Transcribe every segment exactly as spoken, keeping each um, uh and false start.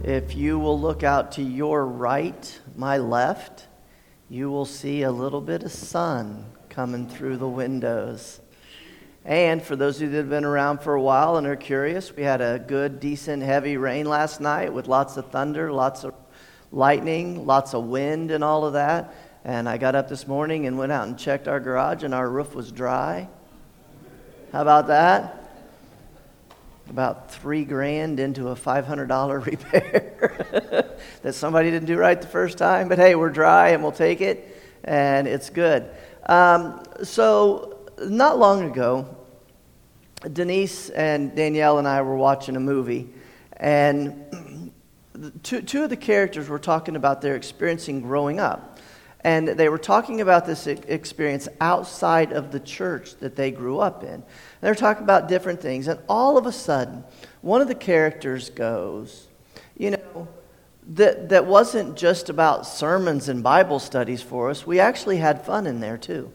If you will look out to your right, my left, you will see a little bit of sun coming through the windows. And for those of you that have been around for a while and are curious, we had a good, decent, heavy rain last night with lots of thunder, lots of lightning, lots of wind and all of that. And I got up this morning and went out and checked our garage, and our roof was dry. How about that? About three grand into a five hundred dollars repair that somebody didn't do right the first time. But hey, we're dry and we'll take it, and it's good. Um, so not long ago, Denise and Danielle and I were watching a movie, and two, two of the characters were talking about their experiencing growing up. And they were talking about this experience outside of the church that they grew up in. And they were talking about different things. And all of a sudden, one of the characters goes, you know, that, that wasn't just about sermons and Bible studies for us. We actually had fun in there too.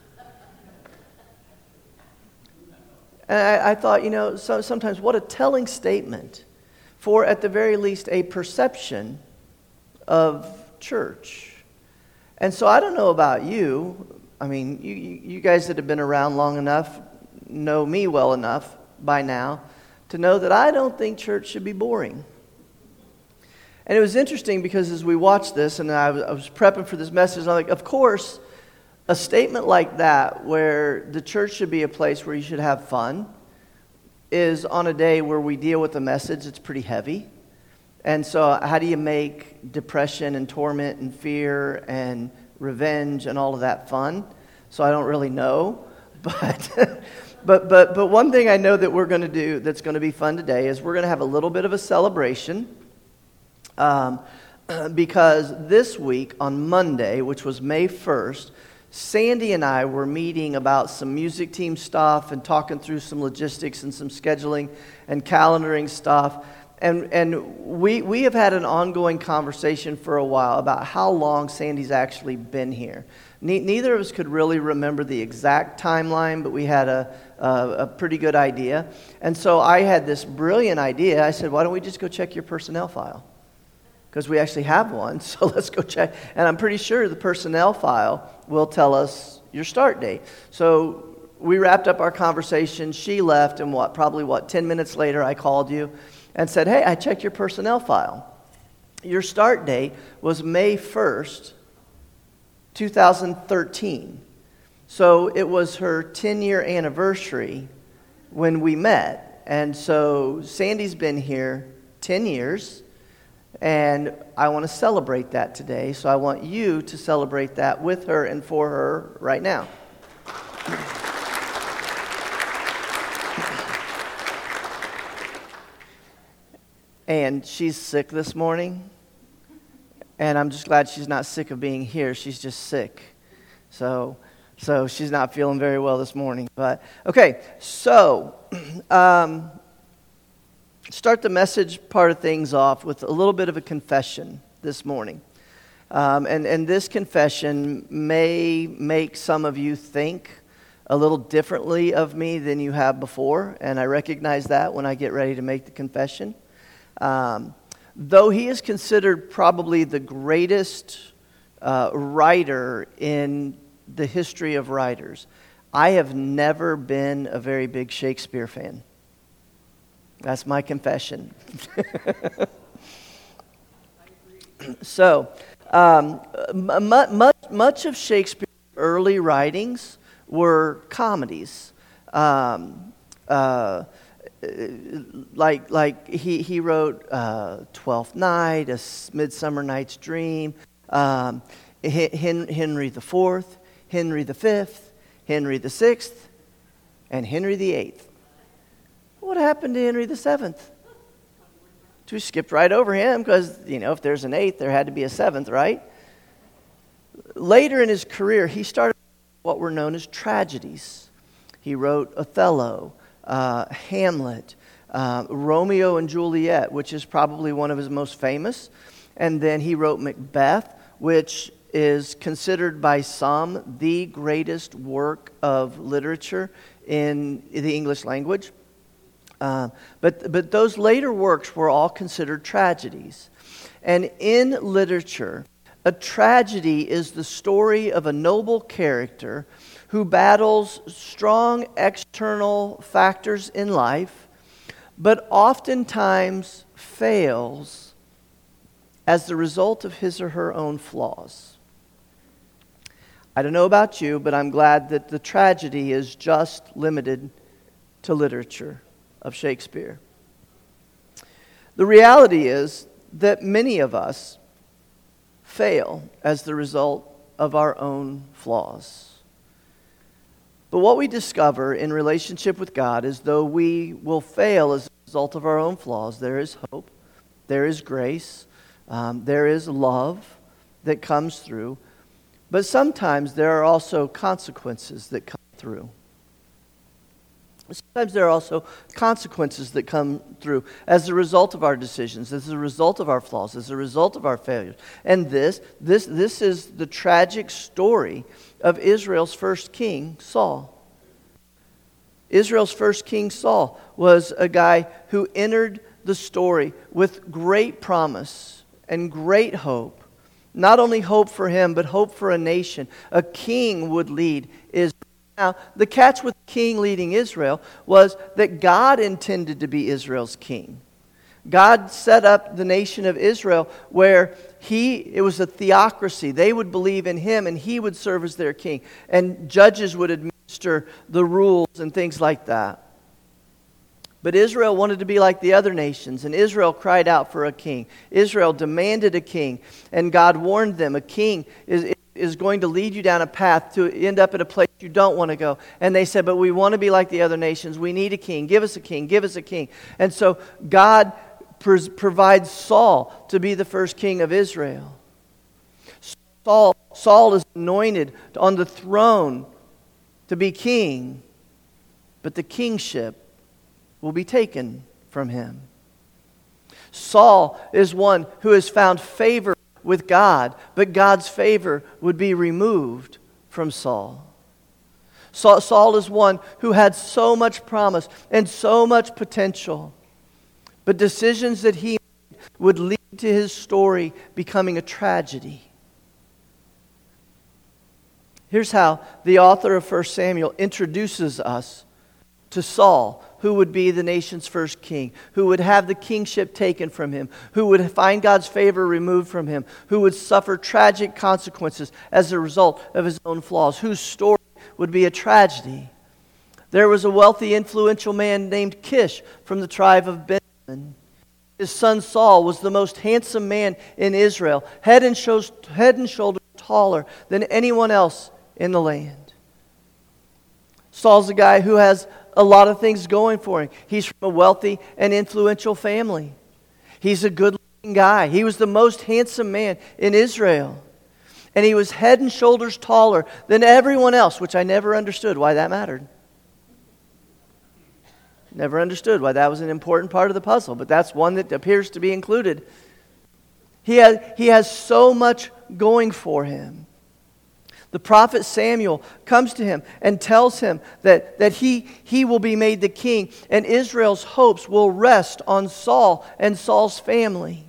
And I, I thought, you know, so sometimes what a telling statement for, at the very least, a perception of church. And so I don't know about you. I mean, you, you guys that have been around long enough know me well enough by now to know that I don't think church should be boring. And it was interesting because as we watched this and I was, I was prepping for this message, I'm like, of course, a statement like that where the church should be a place where you should have fun is on a day where we deal with a message that's pretty heavy. And so how do you make depression and torment and fear and revenge and all of that fun? So I don't really know. But but but but one thing I know that we're going to do that's going to be fun today is we're going to have a little bit of a celebration. Um, because this week on Monday, which was May first, Sandy and I were meeting about some music team stuff and talking through some logistics and some scheduling and calendaring stuff. And and we we have had an ongoing conversation for a while about how long Sandy's actually been here. Ne- neither of us could really remember the exact timeline, but we had a, a a pretty good idea. And so I had this brilliant idea. I said, why don't we just go check your personnel file? Because we actually have one, so let's go check. And I'm pretty sure the personnel file will tell us your start date. So we wrapped up our conversation. She left, and what probably what ten minutes later I called you and said, hey, I checked your personnel file. Your start date was May first, twenty thirteen. So it was her ten-year anniversary when we met. And so Sandy's been here ten years, and I want to celebrate that today. So I want you to celebrate that with her and for her right now. And she's sick this morning, and I'm just glad she's not sick of being here. She's just sick. So so she's not feeling very well this morning. But okay, so um, start the message part of things off with a little bit of a confession this morning. Um, and, and this confession may make some of you think a little differently of me than you have before, and I recognize that when I get ready to make the confession. Um, though he is considered probably the greatest uh, writer in the history of writers, I have never been a very big Shakespeare fan. That's my confession. So, um, much, much of Shakespeare's early writings were comedies. Um, uh, Like like he he wrote uh, Twelfth Night, A Midsummer Night's Dream, um, Henry the Fourth, Henry the Fifth, Henry the Sixth, and Henry the Eighth. What happened to Henry the Seventh? We skipped right over him because, you know, if there's an eighth, there had to be a seventh, right? Later in his career, he started what were known as tragedies. He wrote Othello, uh, Hamlet, uh, Romeo and Juliet, which is probably one of his most famous. And then he wrote Macbeth, which is considered by some the greatest work of literature in the English language. Uh, but, but those later works were all considered tragedies. And in literature, a tragedy is the story of a noble character who battles strong external factors in life, but oftentimes fails as the result of his or her own flaws. I don't know about you, but I'm glad that the tragedy is just limited to literature of Shakespeare. The reality is that many of us fail as the result of our own flaws. But what we discover in relationship with God is though we will fail as a result of our own flaws, there is hope, there is grace, um, there is love that comes through. But sometimes there are also consequences that come through. Sometimes there are also consequences that come through as a result of our decisions, as a result of our flaws, as a result of our failures. And this, this, this is the tragic story of Israel's first king, Saul. Israel's first king, Saul, was a guy who entered the story with great promise and great hope. Not only hope for him, but hope for a nation. A king would lead Israel. Now, the catch with the king leading Israel was that God intended to be Israel's king. God set up the nation of Israel where he, it was a theocracy. They would believe in him and he would serve as their king. And judges would administer the rules and things like that. But Israel wanted to be like the other nations, and Israel cried out for a king. Israel demanded a king, and God warned them, a king is, is going to lead you down a path to end up at a place you don't want to go. And they said, but we want to be like the other nations. We need a king. Give us a king. Give us a king. And so God pr- provides Saul to be the first king of Israel. Saul, Saul is anointed on the throne to be king, but the kingship will be taken from him. Saul is one who has found favor with God, but God's favor would be removed from Saul. Saul, Saul is one who had so much promise and so much potential, but decisions that he made would lead to his story becoming a tragedy. Here's how the author of First Samuel introduces us to Saul, who would be the nation's first king, who would have the kingship taken from him, who would find God's favor removed from him, who would suffer tragic consequences as a result of his own flaws, whose story would be a tragedy. There was a wealthy, influential man named Kish from the tribe of Benjamin. His son Saul was the most handsome man in Israel, head and, shows, head and shoulders taller than anyone else in the land. Saul's a guy who has a lot of things going for him. He's from a wealthy and influential family. He's a good-looking guy. He was the most handsome man in Israel. And he was head and shoulders taller than everyone else, which I never understood why that mattered. Never understood why that was an important part of the puzzle, but that's one that appears to be included. He has, he has so much going for him. The prophet Samuel comes to him and tells him that, that he, he will be made the king, and Israel's hopes will rest on Saul and Saul's family.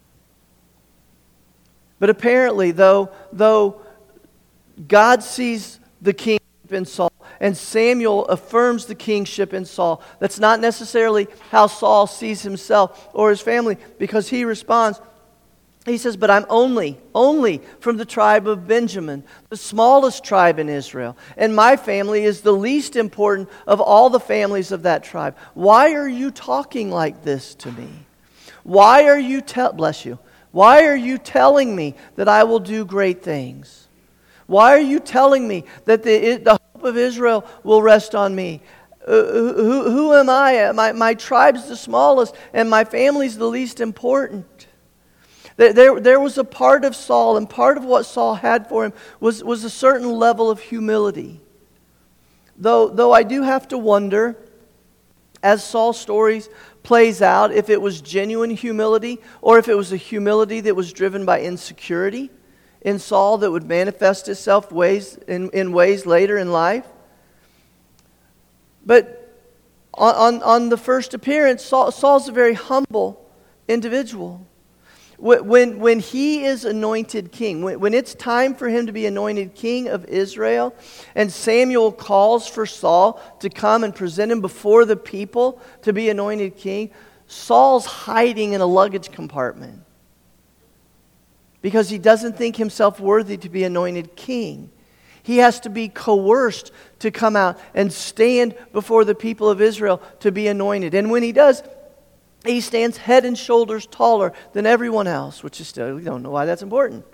But apparently, though, though God sees the kingship in Saul, and Samuel affirms the kingship in Saul, that's not necessarily how Saul sees himself or his family, because he responds, he says, but I'm only, only from the tribe of Benjamin, the smallest tribe in Israel. And my family is the least important of all the families of that tribe. Why are you talking like this to me? Why are you, te- bless you, why are you telling me that I will do great things? Why are you telling me that the, the hope of Israel will rest on me? Uh, who, who am I? My, my tribe's the smallest and my family's the least important. There, there was a part of Saul, and part of what Saul had for him was, was a certain level of humility. Though, though I do have to wonder, as Saul's story plays out, if it was genuine humility or if it was a humility that was driven by insecurity in Saul that would manifest itself ways in, in ways later in life. But On, on, on the first appearance, Saul, Saul's a very humble individual. When, when he is anointed king, when, when it's time for him to be anointed king of Israel, and Samuel calls for Saul to come and present him before the people to be anointed king, Saul's hiding in a luggage compartment because he doesn't think himself worthy to be anointed king. He has to be coerced to come out and stand before the people of Israel to be anointed. And when he does, he stands head and shoulders taller than everyone else, which is still, we don't know why that's important.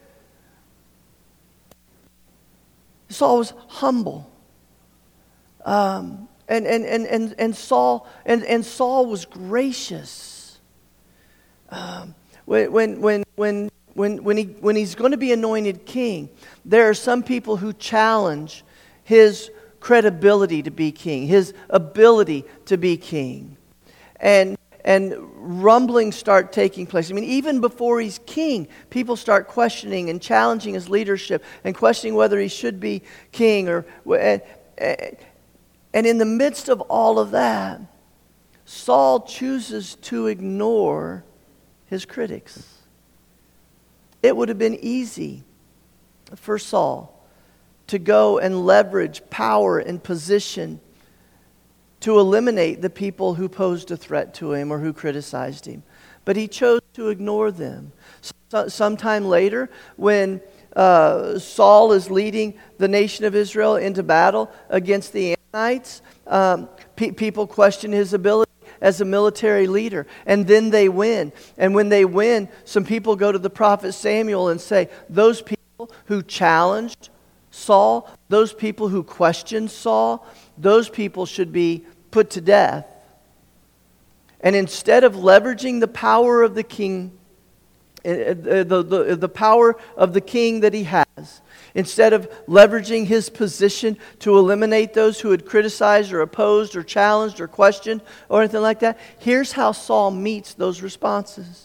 Saul was humble. Um, and, and, and, and, and, Saul, and, and Saul was gracious. Um, when, when, when, when When, when, he, when he's going to be anointed king, there are some people who challenge his credibility to be king, his ability to be king. And, and rumblings start taking place. I mean, even before he's king, people start questioning and challenging his leadership and questioning whether he should be king. Or and, and in the midst of all of that, Saul chooses to ignore his critics. It would have been easy for Saul to go and leverage power and position to eliminate the people who posed a threat to him or who criticized him. But he chose to ignore them. So, sometime later, when uh, Saul is leading the nation of Israel into battle against the Ammonites, um, pe- people question his ability as a military leader, and then they win. And when they win, some people go to the prophet Samuel and say, those people who challenged Saul, those people who questioned Saul, those people should be put to death. And instead of leveraging the power of the king, the, the, the power of the king that he has, instead of leveraging his position to eliminate those who had criticized or opposed or challenged or questioned or anything like that, here's how Saul meets those responses.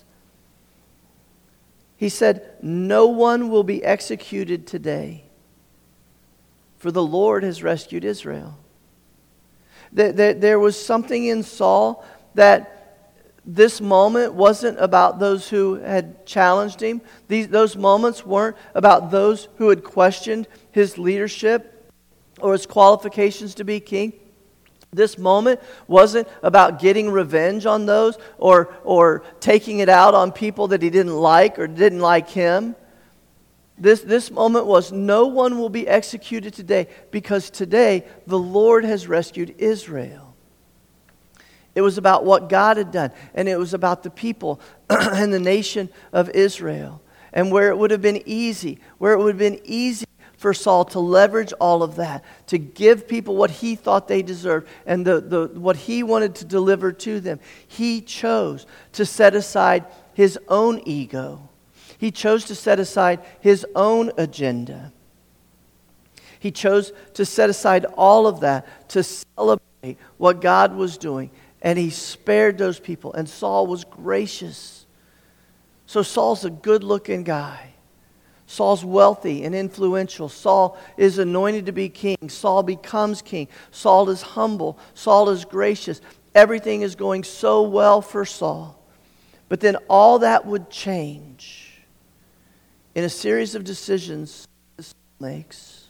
He said, "No one will be executed today, for the Lord has rescued Israel." There was something in Saul that this moment wasn't about those who had challenged him. These, those moments weren't about those who had questioned his leadership or his qualifications to be king. This moment wasn't about getting revenge on those or, or taking it out on people that he didn't like or didn't like him. This, this moment was, no one will be executed today because today the Lord has rescued Israel. It was about what God had done, and it was about the people and the nation of Israel. And where it would have been easy, where it would have been easy for Saul to leverage all of that, to give people what he thought they deserved and the, the what he wanted to deliver to them, he chose to set aside his own ego. He chose to set aside his own agenda. He chose to set aside all of that to celebrate what God was doing. And he spared those people. And Saul was gracious. So Saul's a good-looking guy. Saul's wealthy and influential. Saul is anointed to be king. Saul becomes king. Saul is humble. Saul is gracious. Everything is going so well for Saul. But then all that would change in a series of decisions Saul makes.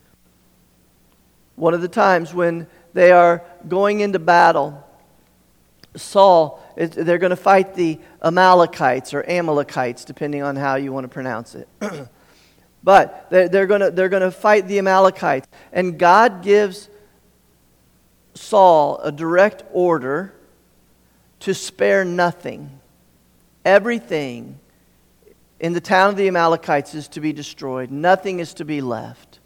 One of the times when they are going into battle, Saul, they're going to fight the Amalekites or Amalekites, depending on how you want to pronounce it. But they're going to, they're going to fight the Amalekites. And God gives Saul a direct order to spare nothing. Everything in the town of the Amalekites is to be destroyed. Nothing is to be left.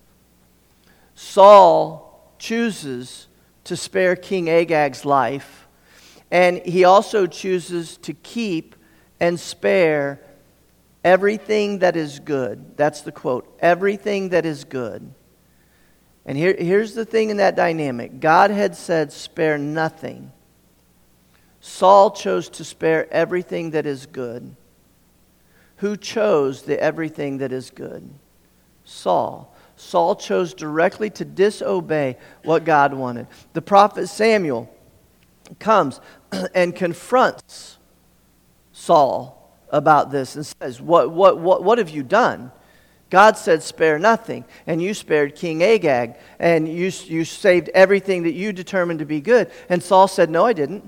Saul chooses to spare King Agag's life. And he also chooses to keep and spare everything that is good. That's the quote. Everything that is good. And here, here's the thing in that dynamic. God had said, spare nothing. Saul chose to spare everything that is good. Who chose the everything that is good? Saul. Saul chose directly to disobey what God wanted. The prophet Samuel comes and confronts Saul about this and says, what, what, what, what have you done? God said, spare nothing, and you spared King Agag, and you, you saved everything that you determined to be good. And Saul said, no, I didn't.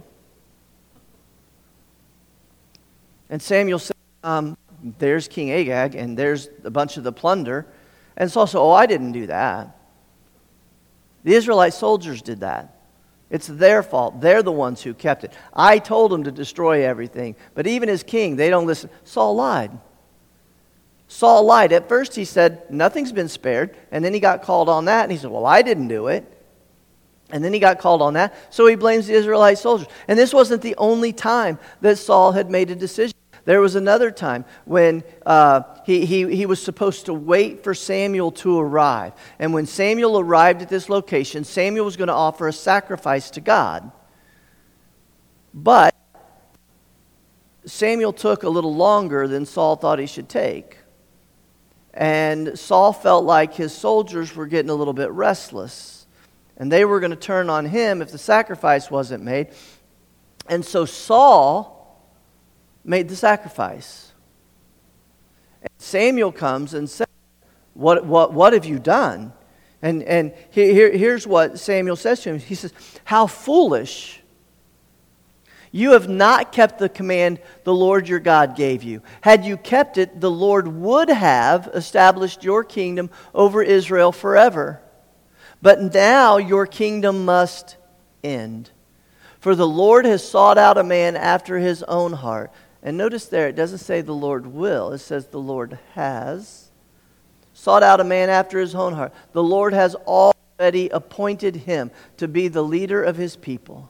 And Samuel said, um, there's King Agag, and there's a bunch of the plunder. And Saul said, oh, I didn't do that. The Israelite soldiers did that. It's their fault. They're the ones who kept it. I told them to destroy everything. But even as king, they don't listen. Saul lied. Saul lied. At first he said, nothing's been spared. And then he got called on that. And he said, well, I didn't do it. And then he got called on that. So he blames the Israelite soldiers. And this wasn't the only time that Saul had made a decision. There was another time when uh, he, he, he was supposed to wait for Samuel to arrive. And when Samuel arrived at this location, Samuel was going to offer a sacrifice to God. But Samuel took a little longer than Saul thought he should take. And Saul felt like his soldiers were getting a little bit restless. And they were going to turn on him if the sacrifice wasn't made. And so Saul made the sacrifice. And Samuel comes and says, what, what, what have you done? And, and here, here's what Samuel says to him. He says, how foolish. You have not kept the command the Lord your God gave you. Had you kept it, the Lord would have established your kingdom over Israel forever. But now your kingdom must end. For the Lord has sought out a man after his own heart. And notice there, it doesn't say the Lord will. It says the Lord has sought out a man after his own heart. The Lord has already appointed him to be the leader of his people.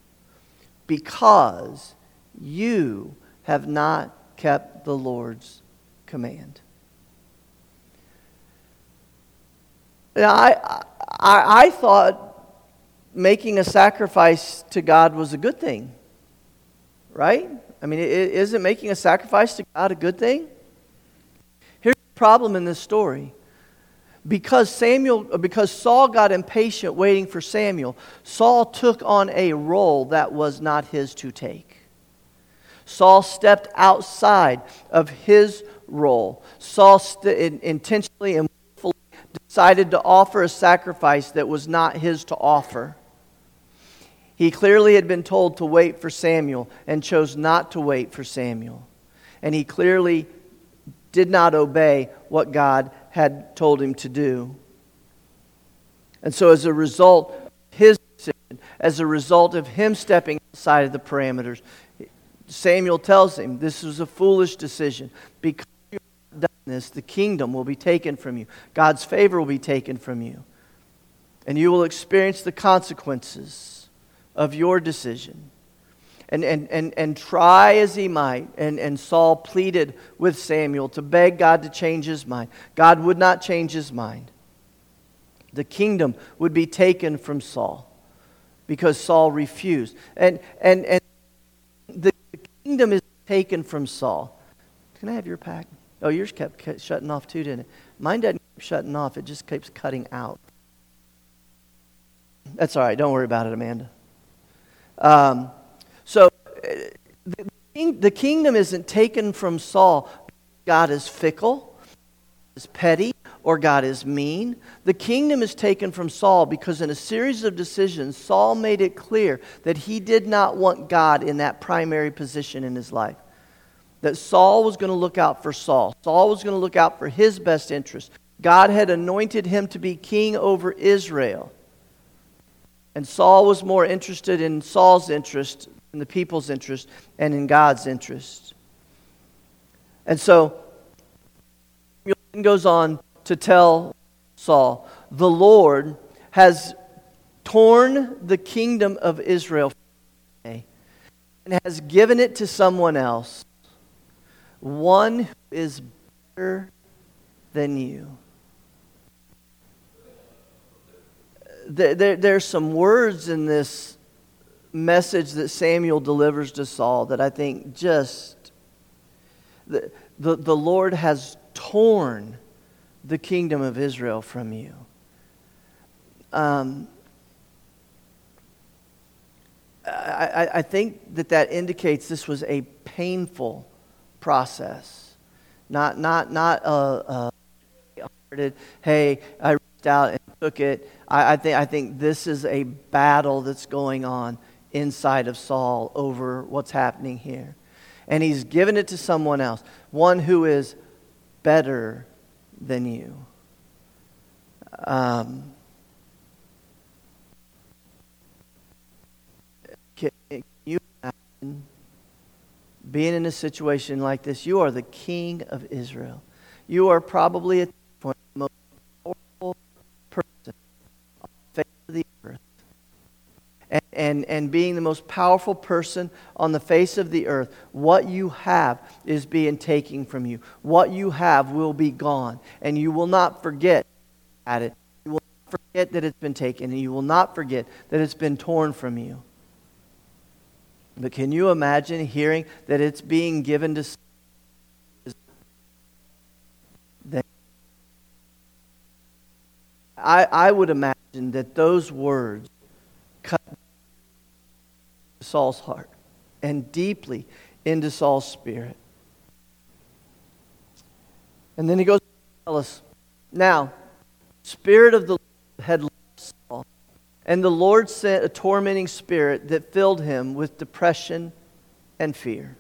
Because you have not kept the Lord's command. Now, I, I, I thought making a sacrifice to God was a good thing. Right? I mean, isn't making a sacrifice to God a good thing? Here's the problem in this story. Because Samuel, because Saul got impatient waiting for Samuel, Saul took on a role that was not his to take. Saul stepped outside of his role. Saul st- intentionally and willfully decided to offer a sacrifice that was not his to offer. He clearly had been told to wait for Samuel and chose not to wait for Samuel. And he clearly did not obey what God had told him to do. And so as a result, his decision, as a result of him stepping outside of the parameters, Samuel tells him, this was a foolish decision. Because you have done this, the kingdom will be taken from you. God's favor will be taken from you. And you will experience the consequences of your decision. And, and, and, and try as he might, and, and Saul pleaded with Samuel to beg God to change his mind. God would not change his mind. The kingdom would be taken from Saul because Saul refused. And, and, and the kingdom is taken from Saul. Can I have your pack? Oh, yours kept shutting off too, didn't it? Mine doesn't keep shutting off. It just keeps cutting out. That's all right. Don't worry about it, Amanda. Um... So, the, the kingdom isn't taken from Saul. God is fickle, is petty, or God is mean. The kingdom is taken from Saul because in a series of decisions, Saul made it clear that he did not want God in that primary position in his life. That Saul was going to look out for Saul. Saul was going to look out for his best interest. God had anointed him to be king over Israel. And Saul was more interested in Saul's interest in the people's interest and in God's interest. And so, Samuel goes on to tell Saul, the Lord has torn the kingdom of Israel and has given it to someone else, one who is better than you. There, there, there's some words in this message that Samuel delivers to Saul that I think just the, the, the Lord has torn the kingdom of Israel from you. Um, I, I think that that indicates this was a painful process, not not not a, a hey, I reached out and took it. I, I think I think this is a battle that's going on inside of Saul over what's happening here, and he's given it to someone else, one who is better than you. Um, can, can you imagine being in a situation like this? You are the king of Israel. You are probably at this point the most powerful person on the face of the earth. And, and, and being the most powerful person on the face of the earth, what you have is being taken from you. What you have will be gone. And you will not forget at it. You will not forget that it's been taken. And you will not forget that it's been torn from you. But can you imagine hearing that it's being given to someone? I, I would imagine that those words cut Saul's heart and deeply into Saul's spirit. And then he goes to tell us, now, the Spirit of the Lord had left Saul, and the Lord sent a tormenting spirit that filled him with depression and fear.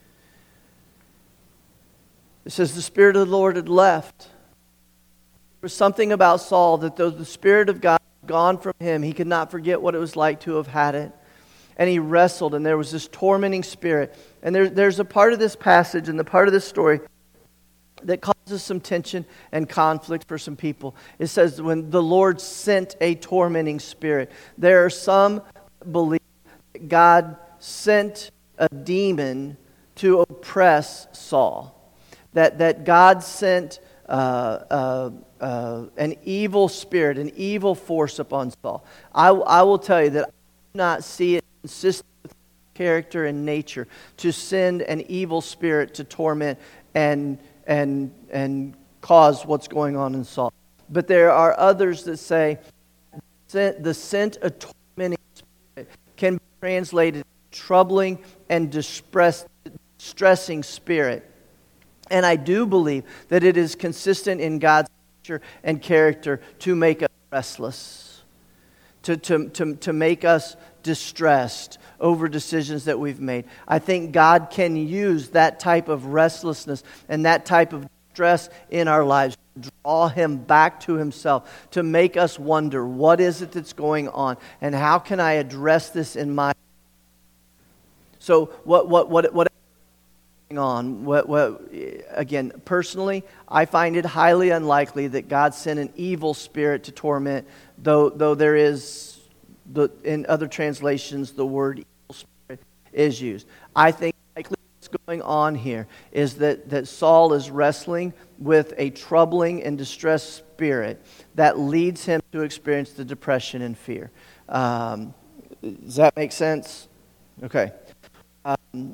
It says the Spirit of the Lord had left. There was something about Saul that though the Spirit of God had gone from him, he could not forget what it was like to have had it. And he wrestled, and there was this tormenting spirit. And there, there's a part of this passage and the part of this story that causes some tension and conflict for some people. It says when the Lord sent a tormenting spirit. There are some that believe that God sent a demon to oppress Saul. That, that God sent uh, uh, uh, an evil spirit, an evil force upon Saul. I, I will tell you that I do not see it consistent with character and nature to send an evil spirit to torment and and and cause what's going on in Saul. But there are others that say the sent a tormenting spirit can be translated troubling and distress, distressing spirit. And I do believe that it is consistent in God's nature and character to make us restless, to, to, to, to make us distressed over decisions that we've made. I think God can use that type of restlessness and that type of distress in our lives to draw Him back to Himself, to make us wonder, what is it that's going on, and how can I address this in my life? So what what what what going on? What what again? Personally, I find it highly unlikely that God sent an evil spirit to torment. Though though there is the in other translations the word evil spirit is used. I think likely what's going on here is that that Saul is wrestling with a troubling and distressed spirit that leads him to experience the depression and fear. Um, does that make sense? Okay. Um,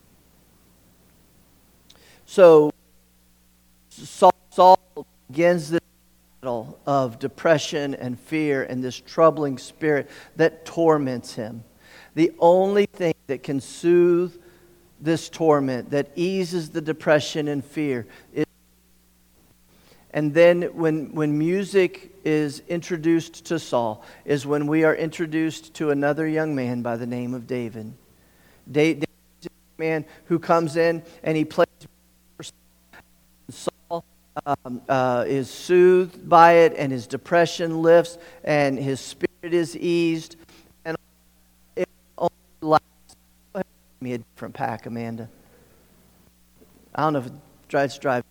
so Saul, Saul begins this battle of depression and fear and this troubling spirit that torments him. The only thing that can soothe this torment, that eases the depression and fear, is and then when when music is introduced to Saul, is when we are introduced to another young man by the name of David. David is a man who comes in and he plays for Saul. Um, uh, is soothed by it, and his depression lifts, and his spirit is eased. And it only lasts. Go ahead and give me a different pack, Amanda. I don't know if it drives drive.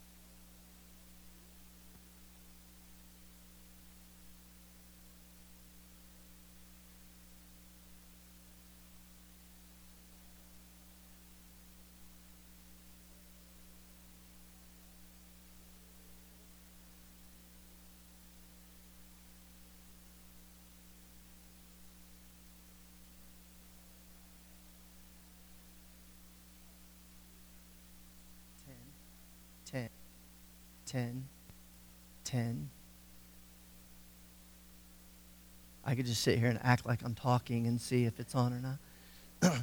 ten, ten, ten. I could just sit here and act like I'm talking and see if it's on or not.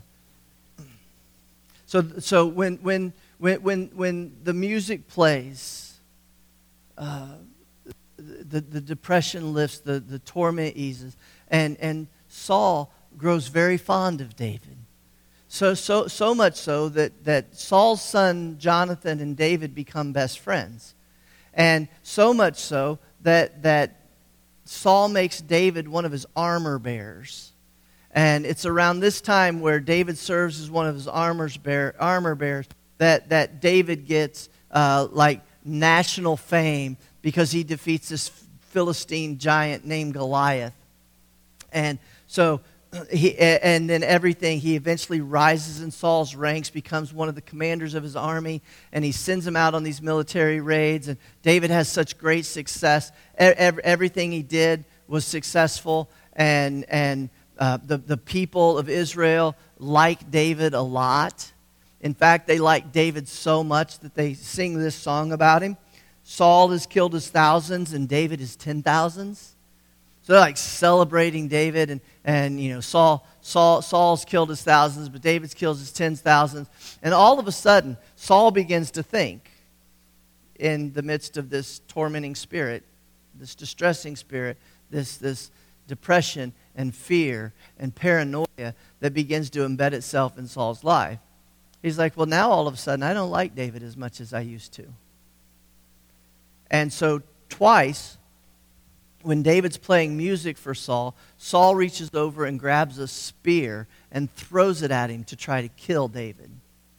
so so when when when when when the music plays, uh, the the depression lifts, the, the torment eases, and and Saul grows very fond of David. So so so much so that, that Saul's son Jonathan and David become best friends. And so much so that that Saul makes David one of his armor bearers. And it's around this time where David serves as one of his armor's bear, armor bearers that, that David gets uh, like national fame because he defeats this Philistine giant named Goliath. And so he, and then everything, he eventually rises in Saul's ranks, becomes one of the commanders of his army, and he sends him out on these military raids. And David has such great success. Everything he did was successful, and and uh, the, the people of Israel like David a lot. In fact, they like David so much that they sing this song about him. Saul has killed his thousands, and David his ten thousands. So they're like celebrating David, and, and you know, Saul, Saul, Saul's killed his thousands, but David's killed his tens thousands. And all of a sudden, Saul begins to think in the midst of this tormenting spirit, this distressing spirit, this, this depression and fear and paranoia that begins to embed itself in Saul's life. He's like, well, now all of a sudden, I don't like David as much as I used to. And so twice, when David's playing music for Saul, Saul reaches over and grabs a spear and throws it at him to try to kill David.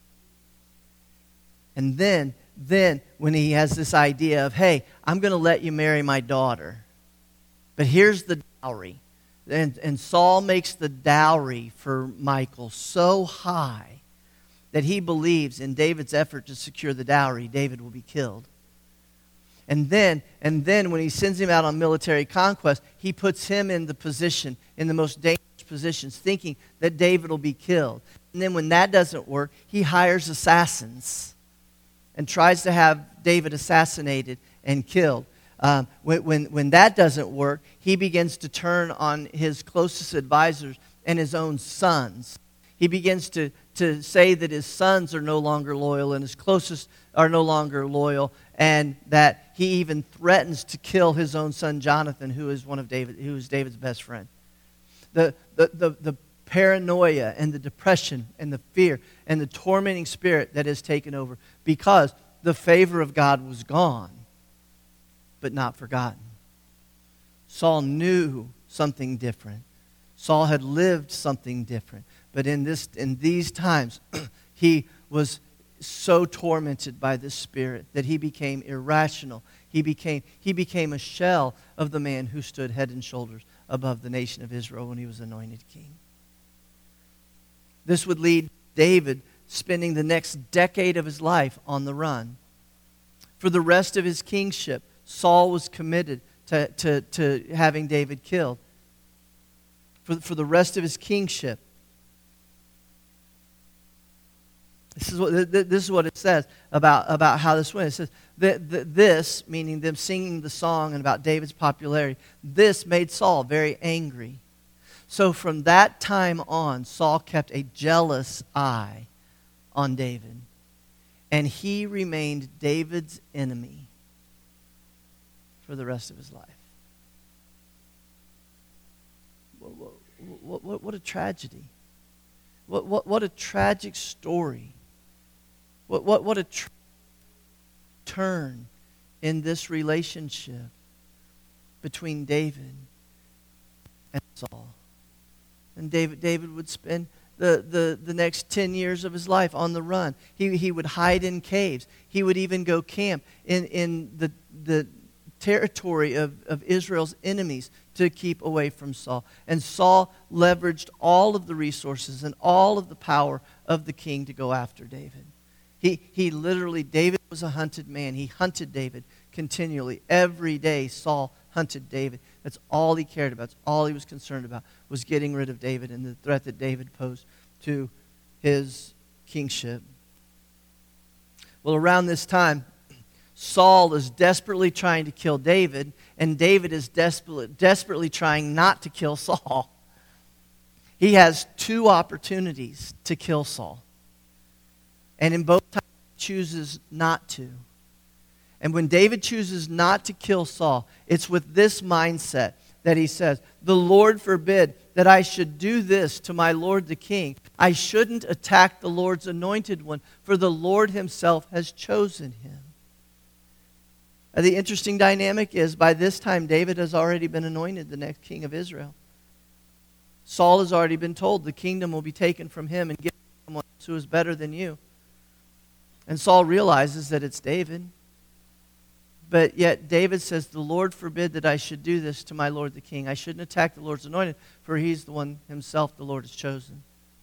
And then, then when he has this idea of, hey, I'm going to let you marry my daughter, but here's the dowry. And, and Saul makes the dowry for Michal so high that he believes in David's effort to secure the dowry, David will be killed. And then, and then when he sends him out on military conquest, he puts him in the position, in the most dangerous positions, thinking that David will be killed. And then when that doesn't work, he hires assassins and tries to have David assassinated and killed. Um, when, when, when that doesn't work, he begins to turn on his closest advisors and his own sons. He begins to, to say that his sons are no longer loyal and his closest are no longer loyal, and that he even threatens to kill his own son Jonathan, who is one of David, who is David's best friend. The, the, the, the paranoia and the depression and the fear and the tormenting spirit that has taken over because the favor of God was gone, but not forgotten. Saul knew something different. Saul had lived something different. But in this, in these times, he was so tormented by this spirit that he became irrational. He became, he became a shell of the man who stood head and shoulders above the nation of Israel when he was anointed king. This would lead David spending the next decade of his life on the run. For the rest of his kingship, Saul was committed to, to, to having David killed. For, for the rest of his kingship, This is what this is what it says about, about how this went. It says that this, meaning them singing the song and about David's popularity, this made Saul very angry. So from that time on, Saul kept a jealous eye on David, and he remained David's enemy for the rest of his life. What, what, what, what a tragedy! What, what, what a tragic story! What what what a tr- turn in this relationship between David and Saul. And David David would spend the, the, the next ten years of his life on the run. He he would hide in caves. He would even go camp in, in the the territory of, of Israel's enemies to keep away from Saul. And Saul leveraged all of the resources and all of the power of the king to go after David. He he literally, David was a hunted man. He hunted David continually. Every day Saul hunted David. That's all he cared about. That's all he was concerned about, was getting rid of David and the threat that David posed to his kingship. Well, around this time, Saul is desperately trying to kill David, and David is desperate, desperately trying not to kill Saul. He has two opportunities to kill Saul. And in both times, he chooses not to. And when David chooses not to kill Saul, it's with this mindset that he says, the Lord forbid that I should do this to my Lord the king. I shouldn't attack the Lord's anointed one, for the Lord himself has chosen him. Uh, The interesting dynamic is, by this time, David has already been anointed the next king of Israel. Saul has already been told the kingdom will be taken from him and given to someone else who is better than you. And Saul realizes that it's David. But yet David says, the Lord forbid that I should do this to my Lord the king. I shouldn't attack the Lord's anointed, for he's the one himself the Lord has chosen.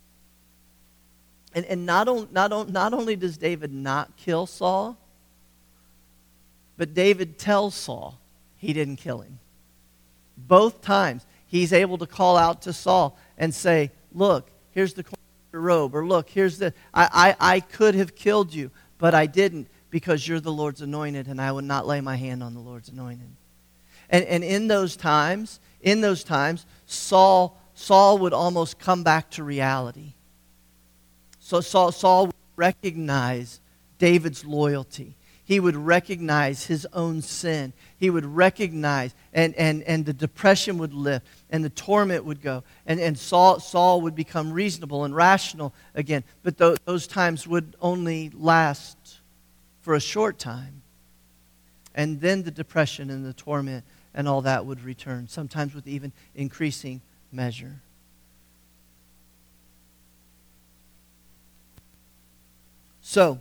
And, and not, on, not, on, not only does David not kill Saul, but David tells Saul he didn't kill him. Both times he's able to call out to Saul and say, look, here's the corner of your robe, or look, here's the, I, I, I could have killed you, but I didn't, because you're the Lord's anointed, and I would not lay my hand on the Lord's anointed. And, and in those times, in those times, Saul, Saul would almost come back to reality. So Saul, Saul would recognize David's loyalty. He would recognize his own sin. He would recognize, and, and, and the depression would lift, and the torment would go. And, and Saul, Saul would become reasonable and rational again. But th- those times would only last for a short time. And then the depression and the torment and all that would return, sometimes with even increasing measure. So,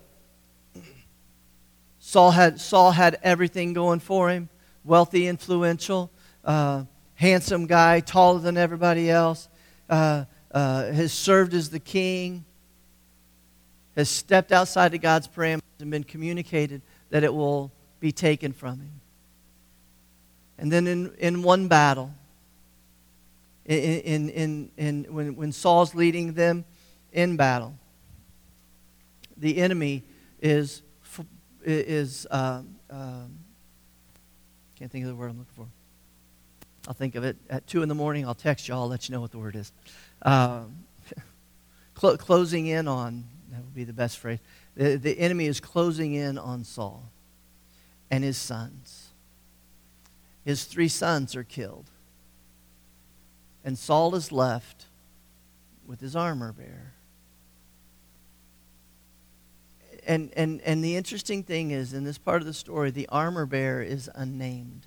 Saul had, Saul had everything going for him. Wealthy, influential, uh, handsome guy, taller than everybody else, uh, uh, has served as the king, has stepped outside of God's parameters and been communicated that it will be taken from him. And then in, in one battle, in, in, in, in, when, when Saul's leading them in battle, the enemy is, is um, um, can't think of the word I'm looking for. I'll think of it at two in the morning. I'll text you. I'll let you know what the word is. Um, cl- closing in on, that would be the best phrase. The, the enemy is closing in on Saul and his sons. His three sons are killed. And Saul is left with his armor bearer. And, and, and the interesting thing is, in this part of the story, the armor bearer is unnamed.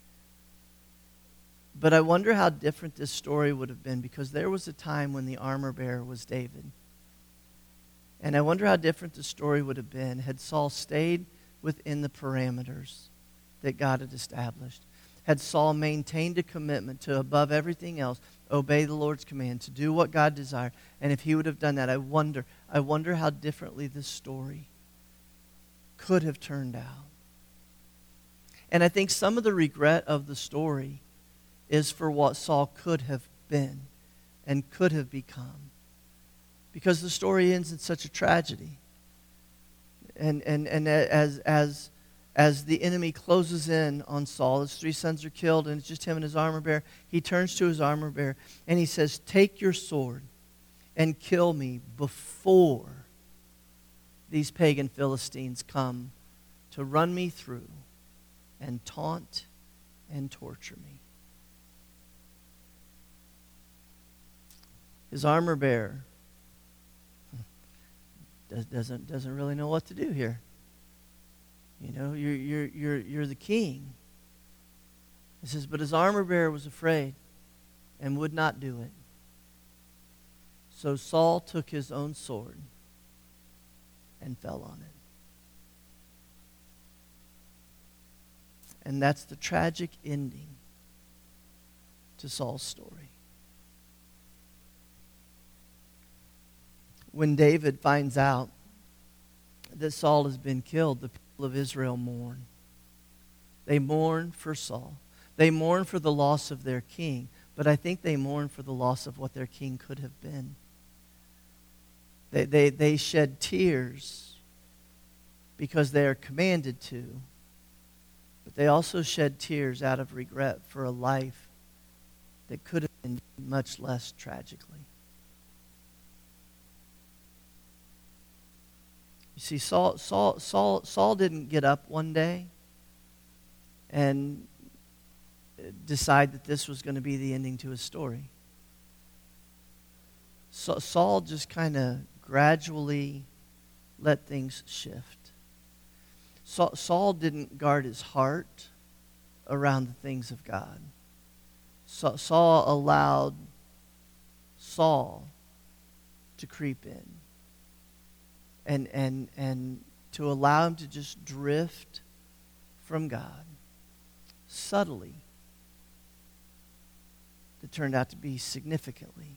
But I wonder how different this story would have been, because there was a time when the armor bearer was David. And I wonder how different the story would have been had Saul stayed within the parameters that God had established. Had Saul maintained a commitment to, above everything else, obey the Lord's command, to do what God desired. And if he would have done that, I wonder, I wonder how differently this story could have turned out. And I think some of the regret of the story is for what Saul could have been and could have become. Because the story ends in such a tragedy. And and and as as as the enemy closes in on Saul, his three sons are killed, and it's just him and his armor bearer. He turns to his armor bearer and he says, "Take your sword and kill me before these pagan Philistines come to run me through and taunt and torture me." His armor bearer doesn't doesn't really know what to do here. You know, you're you're you're you're the king. It says, but his armor bearer was afraid and would not do it. So Saul took his own sword and fell on it. And that's the tragic ending to Saul's story. When David finds out that Saul has been killed, the people of Israel mourn. They mourn for Saul. They mourn for the loss of their king, but I think they mourn for the loss of what their king could have been. They, they, they shed tears because they are commanded to, but they also shed tears out of regret for a life that could have been much less tragically. You see, Saul, Saul, Saul, Saul didn't get up one day and decide that this was going to be the ending to his story. So, Saul just kind of gradually let things shift. Saul, Saul didn't guard his heart around the things of God. Sa- Saul allowed Saul to creep in and, and, and to allow him to just drift from God subtly. That turned out to be significantly.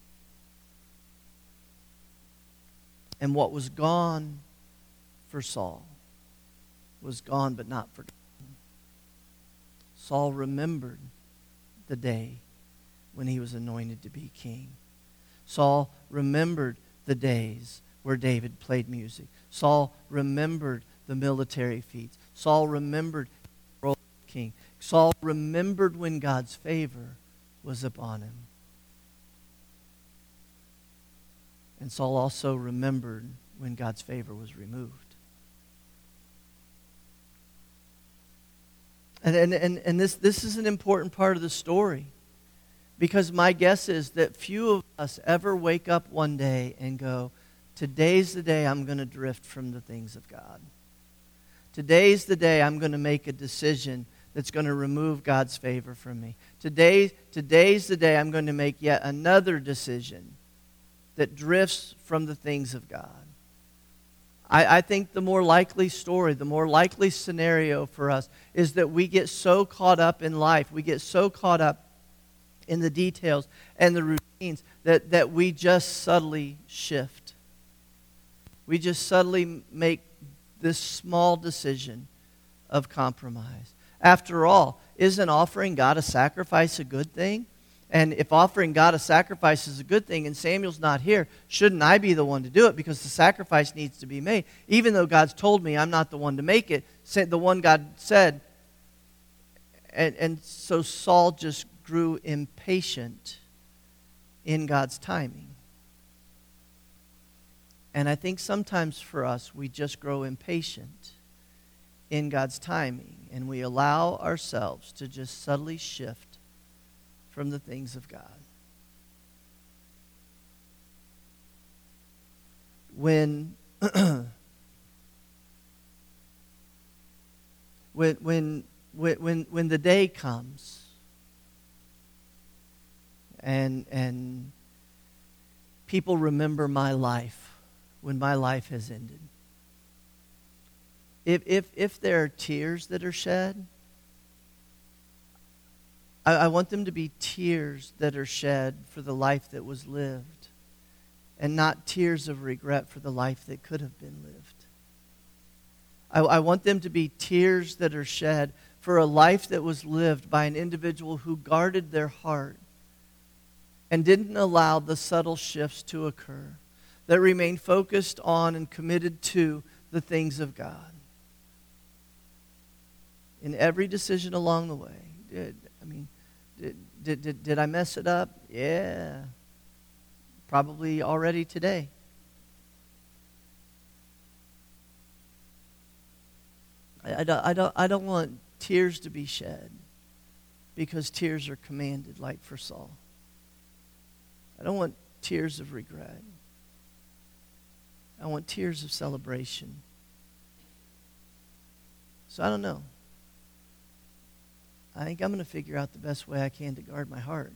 And what was gone for Saul was gone but not forgotten. Saul remembered the day when he was anointed to be king. Saul remembered the days where David played music. Saul remembered the military feats. Saul remembered the role of king. Saul remembered when God's favor was upon him. And Saul also remembered when God's favor was removed. And, and, and, and this, this is an important part of the story, because my guess is that few of us ever wake up one day and go, today's the day I'm going to drift from the things of God. Today's the day I'm going to make a decision that's going to remove God's favor from me. Today, today's the day I'm going to make yet another decision that drifts from the things of God. I, I think the more likely story, the more likely scenario for us is that we get so caught up in life, we get so caught up in the details and the routines that, that we just subtly shift. We just subtly make this small decision of compromise. After all, isn't offering God a sacrifice a good thing? And if offering God a sacrifice is a good thing and Samuel's not here, shouldn't I be the one to do it, because the sacrifice needs to be made? Even though God's told me I'm not the one to make it, the one God said. And, and so Saul just grew impatient in God's timing. And I think sometimes for us, we just grow impatient in God's timing, and we allow ourselves to just subtly shift from the things of God. When when when when when the day comes and and people remember my life when my life has ended. If if if there are tears that are shed, I, I want them to be tears that are shed for the life that was lived, and not tears of regret for the life that could have been lived. I, I want them to be tears that are shed for a life that was lived by an individual who guarded their heart and didn't allow the subtle shifts to occur, that remained focused on and committed to the things of God. In every decision along the way. Did, I mean, did, did, did, did I mess it up? Yeah. Probably already today. I, I, don't, I, don't, I don't want tears to be shed because tears are commanded, like for Saul. I don't want tears of regret. I want tears of celebration. So I don't know. I think I'm going to figure out the best way I can to guard my heart.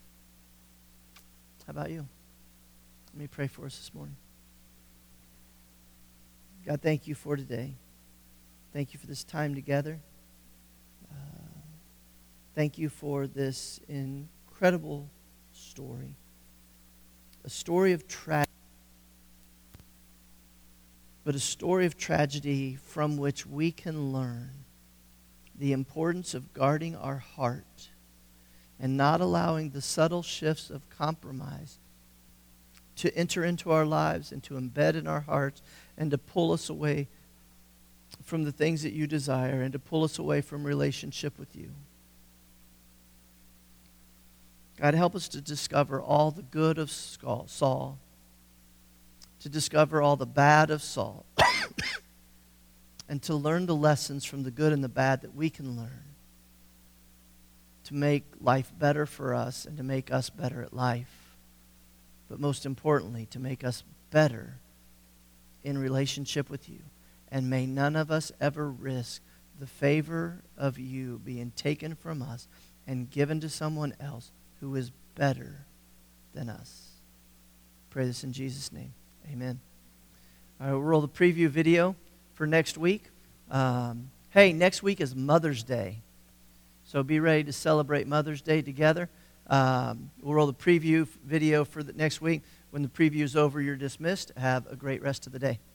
How about you? Let me pray for us this morning. God, thank you for today. Thank you for this time together. Uh, thank you for this incredible story. A story of tragedy. But a story of tragedy from which we can learn the importance of guarding our heart and not allowing the subtle shifts of compromise to enter into our lives and to embed in our hearts and to pull us away from the things that you desire and to pull us away from relationship with you. God, help us to discover all the good of Saul, to discover all the bad of Saul, and to learn the lessons from the good and the bad that we can learn to make life better for us and to make us better at life. But most importantly, to make us better in relationship with you. And may none of us ever risk the favor of you being taken from us and given to someone else who is better than us. Pray this in Jesus' name. Amen. All right, we'll roll the preview video for next week. Um, hey, next week is Mother's Day. So be ready to celebrate Mother's Day together. Um, we'll roll the preview video for the next week. When the preview is over, you're dismissed. Have a great rest of the day.